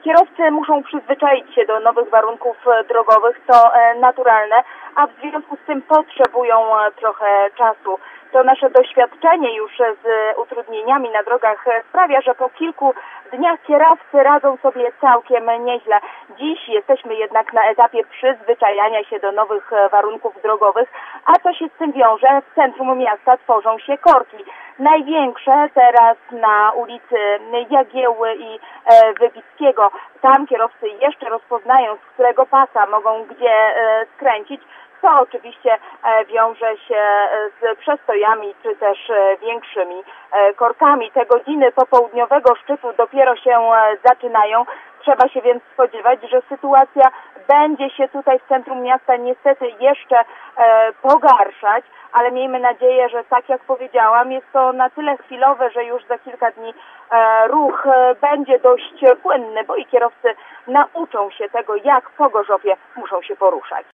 Kierowcy muszą przyzwyczaić się do nowych warunków drogowych, to naturalne, a w związku z tym potrzebują trochę czasu. To nasze doświadczenie już z utrudnieniami na drogach sprawia, że po kilku dniach kierowcy radzą sobie całkiem nieźle. Dziś jesteśmy jednak na etapie przyzwyczajania się do nowych warunków drogowych, a co się z tym wiąże? W centrum miasta tworzą się korki. Największe teraz na ulicy Jagiełły i Wybickiego. Tam kierowcy jeszcze rozpoznają, z którego pasa mogą gdzie skręcić. To oczywiście wiąże się z przestojami czy też większymi korkami. Te godziny popołudniowego szczytu dopiero się zaczynają. Trzeba się więc spodziewać, że sytuacja będzie się tutaj w centrum miasta niestety jeszcze pogarszać, ale miejmy nadzieję, że tak jak powiedziałam, jest to na tyle chwilowe, że już za kilka dni ruch będzie dość płynny, bo i kierowcy nauczą się tego, jak po Gorzowie muszą się poruszać.